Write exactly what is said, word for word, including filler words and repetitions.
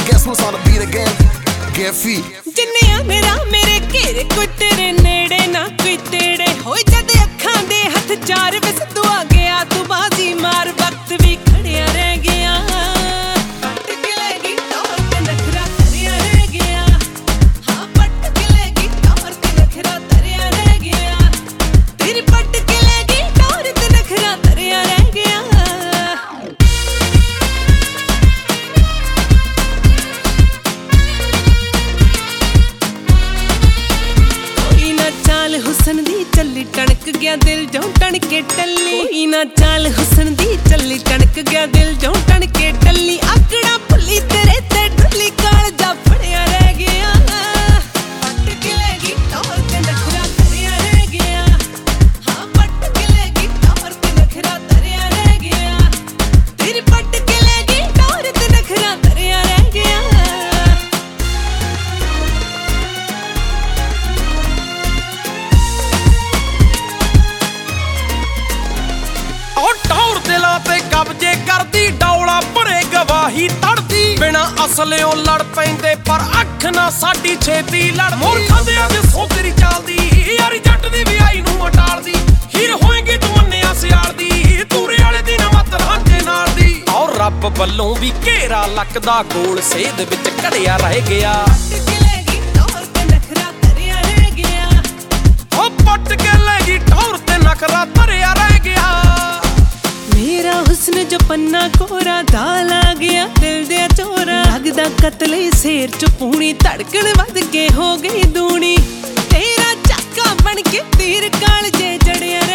guess who's on the beat again? Get feet. ਜਿੰਨਿਆ ਮੇਰਾ ਮੇਰੇ ਘੇਰੇ ਕੋਈ ਤੇਰੇ ਨੇੜੇ ਨਾ ਕੋਈ ਤੇੜੇ ਹੋਏ ਜਦ ਅੱਖਾਂ ਦੇ ਹੱਥ ਚਾਰ ਵਸ ਤੂੰ ਆ ਗਿਆ ਤੂੰ ਬਾਜ਼ੀ ਮਾਰ ਵਕਤ ਵੀ ਖੜਿਆ ਰਹਿ ਗਿਆ ਪੱਟ ਕੇ ਲੈ ਗਈ ਟੌਰ ਤੇ ਨਖਰਾ ਤਰਿਆ ਰਹਿ ਗਿਆ ਹਾਂ ਪੱਟ ਕੇ ਲੈ ਗਈ ਟੌਰ ਤੇ ਨਖਰਾ ਤਰਿਆ ਰਹਿ ਗਿਆ ਤੇਰੀ ਪੱਟ ਕੇ ਲੈ ਗਈ ਟੌਰ ਤੇ ਨਖਰਾ ਤਰਿਆ ਰਹਿ ਗਿਆ हुसन दी चली टणक गया दिल जो टण के टल्ली कोई ना चाल हुसन दी चली टणक गया दिल जो टण के टल्ली आकड़ा भुली तेरे ते डुली काल जा फड़िया रह गया पट के लेगी टौर ते नखरा तरिया रह गया हाँ पट के लेगी टौर ते नखरा तरिया रह गया तेरी पट के लेगी टौर ते नखरा तरिया रह गया कब्जे करदी डौला भरे गवाही तड़दी बिना असलियों लड़ पैंदे पर अख ना साडी छेती लड़ मूर्खां दे अज सोतरी चालदी यारी जट दी भी आई नूं अटालदी हीर होएगी तू मन्निया सियाल दी तूरे वाले दी ना मत रांझे नाल दी और रब वल्लों भी घेरा लकदा गोल सेध विच घड़िया रह गया पट के लेगी टौर ते नखरा तरिया रह गया ओ पट के लेगी टौर ते नखरा तरिया रह गया मेरा हुस्न जो पन्ना कोरा दाल आ गया दिल दे चोरा लगदा कतले शेर च पूनी धड़कन वध के हो गई दूनी तेरा चाका बन के तीर काल जे जड़िया